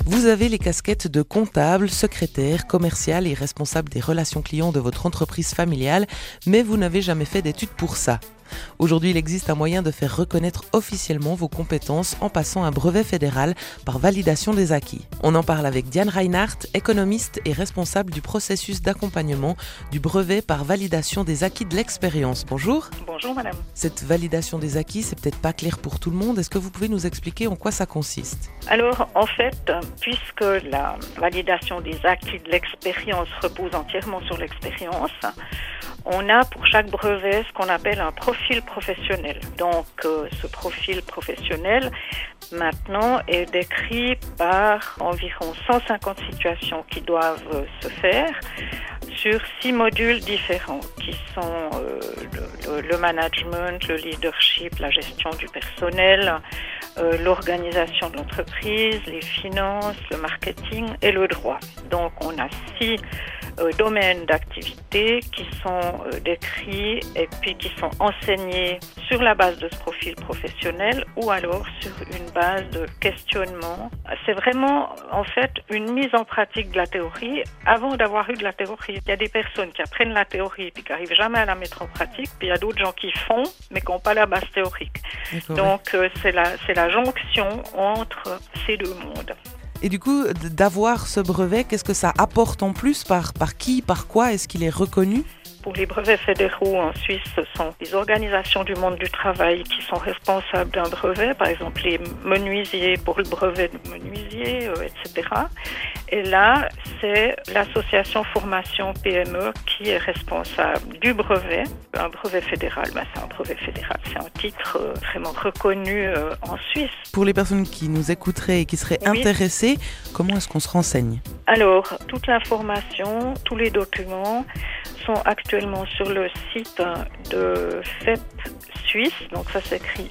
Vous avez les casquettes de comptable, secrétaire, commercial et responsable des relations clients de votre entreprise familiale, mais vous n'avez jamais fait d'études pour ça. Aujourd'hui, il existe un moyen de faire reconnaître officiellement vos compétences en passant un brevet fédéral par validation des acquis. On en parle avec Diane Reinhardt, économiste et responsable du processus d'accompagnement du brevet par validation des acquis de l'expérience. Bonjour. Bonjour madame. Cette validation des acquis, c'est peut-être pas clair pour tout le monde. Est-ce que vous pouvez nous expliquer en quoi ça consiste ? Alors en fait, puisque la validation des acquis de l'expérience repose entièrement sur l'expérience, on a pour chaque brevet ce qu'on appelle un profil professionnel. Donc ce profil professionnel maintenant est décrit par environ 150 situations qui doivent se faire sur 6 modules différents qui sont le management, le leadership, la gestion du personnel, l'organisation de l'entreprise, les finances, le marketing et le droit. Donc on a 6 domaines d'activité qui sont décrits et puis qui sont enseignés sur la base de ce profil professionnel ou alors sur une base de questionnement. C'est vraiment en fait une mise en pratique de la théorie avant d'avoir eu de la théorie. Il y a des personnes qui apprennent la théorie puis qui n'arrivent jamais à la mettre en pratique, puis il y a d'autres gens qui font mais qui n'ont pas la base théorique. Donc c'est la jonction entre ces deux mondes. Et du coup, d'avoir ce brevet, qu'est-ce que ça apporte en plus ? Par qui, par quoi est-ce qu'il est reconnu ? Pour les brevets fédéraux en Suisse, ce sont les organisations du monde du travail qui sont responsables d'un brevet, par exemple les menuisiers pour le brevet de menuisier, etc. Et là, c'est l'association formation PME qui est responsable du brevet. Un brevet fédéral, c'est un brevet fédéral, c'est un titre vraiment reconnu en Suisse. Pour les personnes qui nous écouteraient et qui seraient intéressées, comment est-ce qu'on se renseigne ? Alors, toute l'information, tous les documents sont actuellement sur le site de FEP Suisse, donc ça s'écrit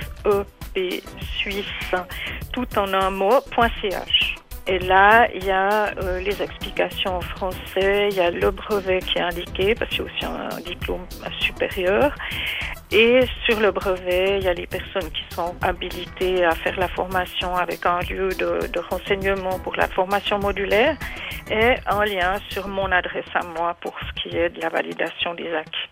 FEP Suisse, tout en un mot.ch. Et là, il y a les explications en français, il y a le brevet qui est indiqué, parce qu'il y a aussi un diplôme supérieur. Et sur le brevet, il y a les personnes qui sont habilitées à faire la formation avec un lieu de renseignement pour la formation modulaire et un lien sur mon adresse à moi pour ce qui est de la validation des acquis.